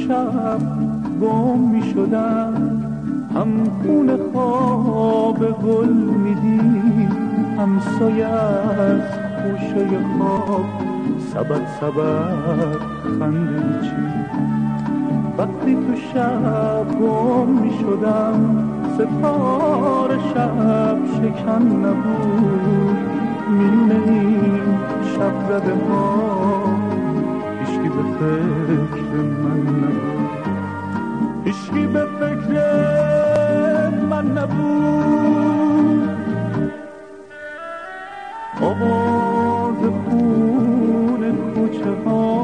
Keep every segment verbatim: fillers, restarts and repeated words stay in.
شب گم می شدم، هم خون خواب گل می دید، هم سایه از خوشه خواب سبت سبت خنده می چید. وقتی تو شب گم می شدم ستاره شب شکن نبود، میونه این شب زده ها هیچکی به فکر من نبود، هیچکی به فکر من نبود. آواز خون کوچه ها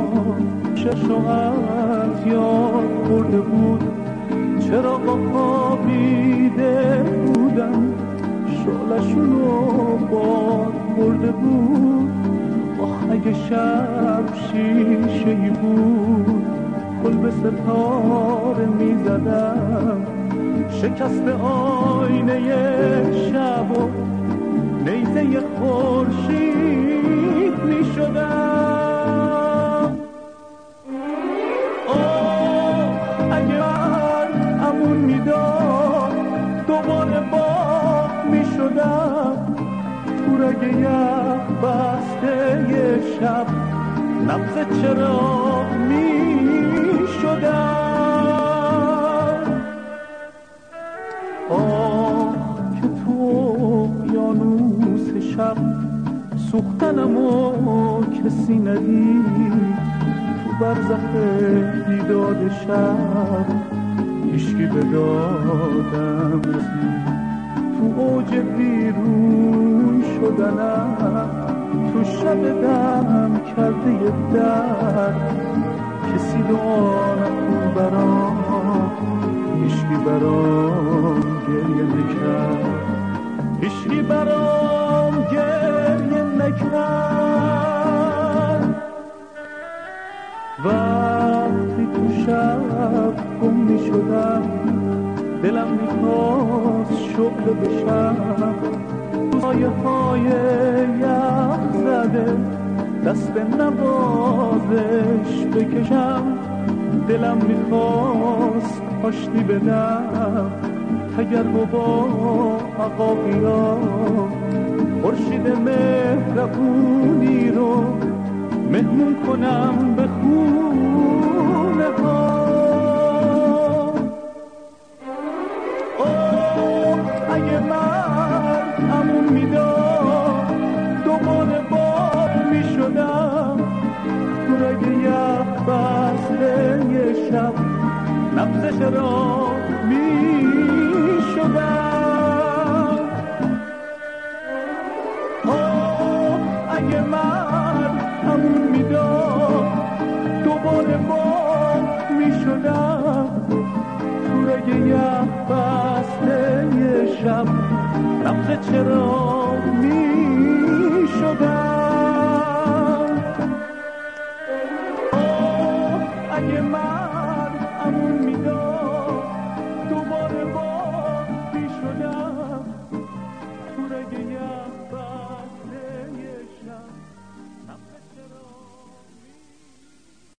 چشمت یاد برده بود، چرا با خوابیده بودم شعلشونو باد برده بود. آخ اگه شب شیشه‌ای بود قلب ستاره می زدم، شکست آینه شب و نیزه خورشید می شدم. آه اگه من امون می داد دوباره باغ می شدم، تو رگ یخ بسته یه شب نبض چراغ می شدم. آه که تو اقیانوس شب سوختنمو کسی ندید، تو برزخ بیداد شب هیچکی به دادم رسید. تو اوج بیرون شدنم تو شب دم کرده یه درد، کسی دعا نکن برام، هیچکی برام گریه نکرد، هیچکی برام گریه نکرد. وقتی تو شب گم می شدم دلم میخواست شعله بشم، سایه های یخ زده دست نوازش بکشم. دلم میخواست آشتی بدم تگرگ و با عقاقیا، خورشید مهربونی رو مهمون کنم به خونه ها. اوه اگه من امون میداد دوباره باد میشدم، تو رگ یخ بسته یه شب نبض چراغ میشدم. اوه اگه من امون میداد دوباره باد میشدم، تو رگ یخ بسته یه شب نبض چراغ